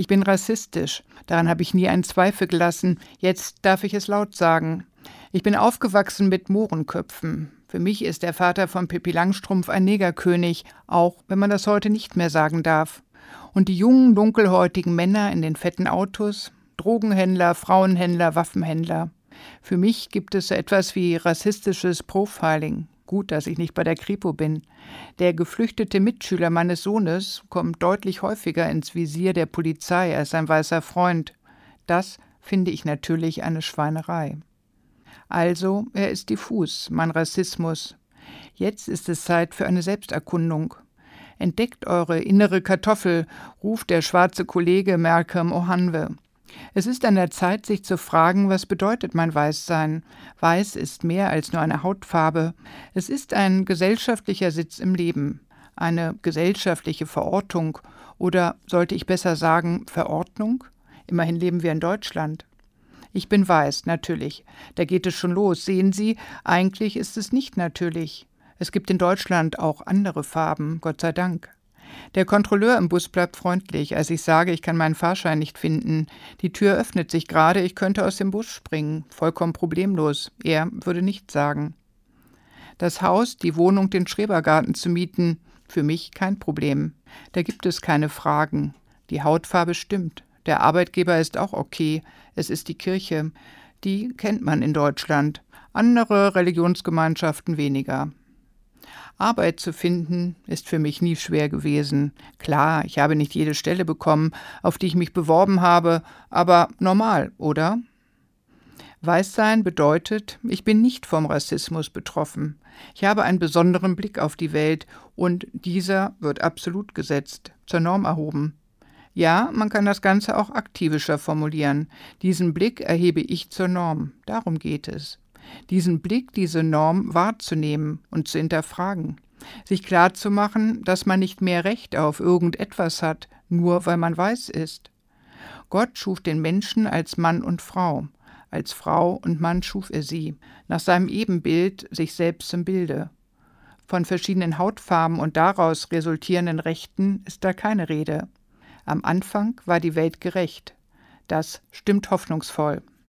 Ich bin rassistisch, daran habe ich nie einen Zweifel gelassen, jetzt darf ich es laut sagen. Ich bin aufgewachsen mit Mohrenköpfen. Für mich ist der Vater von Pippi Langstrumpf ein Negerkönig, auch wenn man das heute nicht mehr sagen darf. Und die jungen, dunkelhäutigen Männer in den fetten Autos, Drogenhändler, Frauenhändler, Waffenhändler. Für mich gibt es so etwas wie rassistisches Profiling. Gut, dass ich nicht bei der Kripo bin. Der geflüchtete Mitschüler meines Sohnes kommt deutlich häufiger ins Visier der Polizei als sein weißer Freund. Das finde ich natürlich eine Schweinerei. Also, er ist diffus, mein Rassismus. Jetzt ist es Zeit für eine Selbsterkundung. Entdeckt eure innere Kartoffel, ruft der schwarze Kollege Malcolm Ohanwe. Es ist an der Zeit, sich zu fragen, was bedeutet mein Weißsein? Weiß ist mehr als nur eine Hautfarbe. Es ist ein gesellschaftlicher Sitz im Leben, eine gesellschaftliche Verortung oder, sollte ich besser sagen, Verordnung? Immerhin leben wir in Deutschland. Ich bin weiß, natürlich. Da geht es schon los. Sehen Sie, eigentlich ist es nicht natürlich. Es gibt in Deutschland auch andere Farben, Gott sei Dank. Der Kontrolleur im Bus bleibt freundlich, als ich sage, ich kann meinen Fahrschein nicht finden. Die Tür öffnet sich gerade, ich könnte aus dem Bus springen. Vollkommen problemlos. Er würde nichts sagen. Das Haus, die Wohnung, den Schrebergarten zu mieten, für mich kein Problem. Da gibt es keine Fragen. Die Hautfarbe stimmt. Der Arbeitgeber ist auch okay. Es ist die Kirche. Die kennt man in Deutschland. Andere Religionsgemeinschaften weniger. Arbeit zu finden, ist für mich nie schwer gewesen. Klar, ich habe nicht jede Stelle bekommen, auf die ich mich beworben habe, aber normal, oder? Weißsein bedeutet, ich bin nicht vom Rassismus betroffen. Ich habe einen besonderen Blick auf die Welt und dieser wird absolut gesetzt, zur Norm erhoben. Ja, man kann das Ganze auch aktivischer formulieren. Diesen Blick erhebe ich zur Norm. Darum geht es. Diesen Blick, diese Norm wahrzunehmen und zu hinterfragen. Sich klarzumachen, dass man nicht mehr Recht auf irgendetwas hat, nur weil man weiß ist. Gott schuf den Menschen als Mann und Frau. Als Frau und Mann schuf er sie, nach seinem Ebenbild, sich selbst im Bilde. Von verschiedenen Hautfarben und daraus resultierenden Rechten ist da keine Rede. Am Anfang war die Welt gerecht. Das stimmt hoffnungsvoll.